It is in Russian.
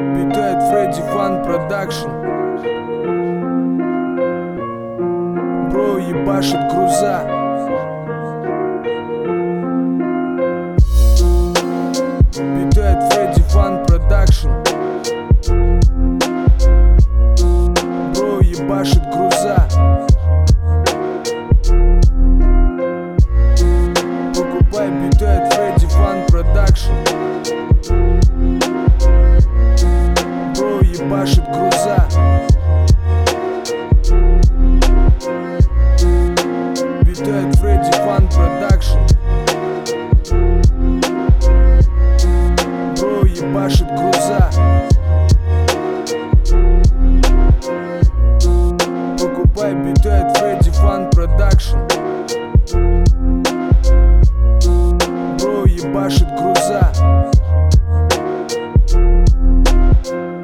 Питает Фредди Фан Продакшн. Бро ебашит груза. Питает Фредди Фан Продакшн. Бро ебашит груза. Покупай Питает Фредди Фан Продакшн. Бро ебашит груза. Питает Фредди Фан Продакшн. Бро ебашит груза.